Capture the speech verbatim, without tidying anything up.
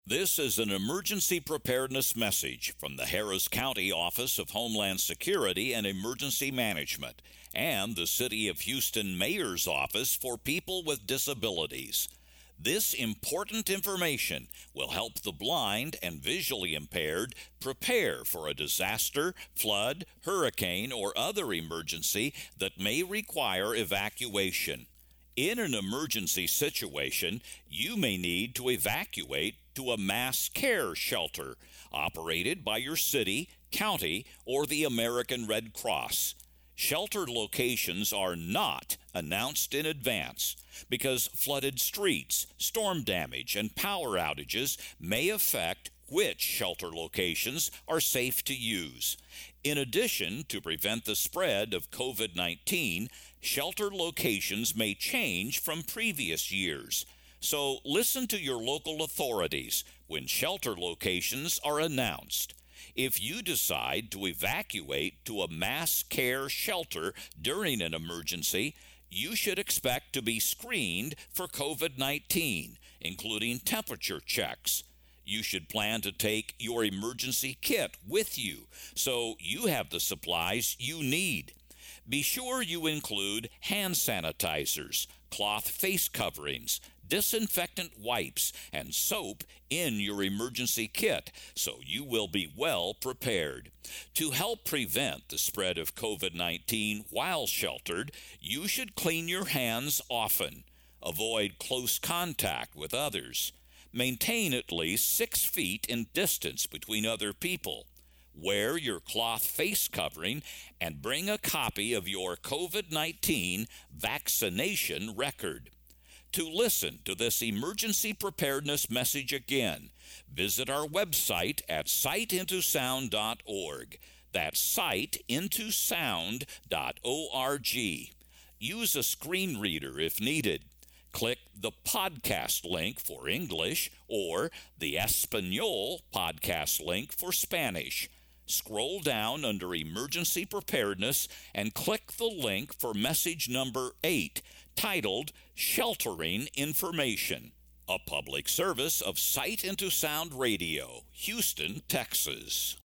This is an emergency preparedness message from the Harris County Office of Homeland Security and Emergency Management and the City of Houston Mayor's Office for People with Disabilities. This important information will help the blind and visually impaired prepare for a disaster, flood, hurricane, or other emergency that may require evacuation. In an emergency situation, you may need to evacuate to a mass care shelter operated by your city, county, or the American Red Cross. Shelter locations are not announced in advance because flooded streets, storm damage, and power outages may affect which shelter locations are safe to use. In addition, to prevent the spread of covid nineteen, shelter locations may change from previous years. So listen to your local authorities when shelter locations are announced. If you decide to evacuate to a mass care shelter during an emergency, you should expect to be screened for covid nineteen, including temperature checks. You should plan to take your emergency kit with you so you have the supplies you need. Be sure you include hand sanitizers, cloth face coverings, disinfectant wipes, and soap in your emergency kit so you will be well prepared. To help prevent the spread of covid nineteen while sheltered, you should clean your hands often. Avoid close contact with others. Maintain at least six feet in distance between other people. Wear your cloth face covering and bring a copy of your covid nineteen vaccination record. To listen to this emergency preparedness message again, visit our website at sight into sound dot org. That's sight into sound dot org. Use a screen reader if needed. Click the podcast link for English or the Espanol podcast link for Spanish. Scroll down under Emergency Preparedness and click the link for message number eight, titled Sheltering Information, a public service of Sight into Sound Radio, Houston, Texas.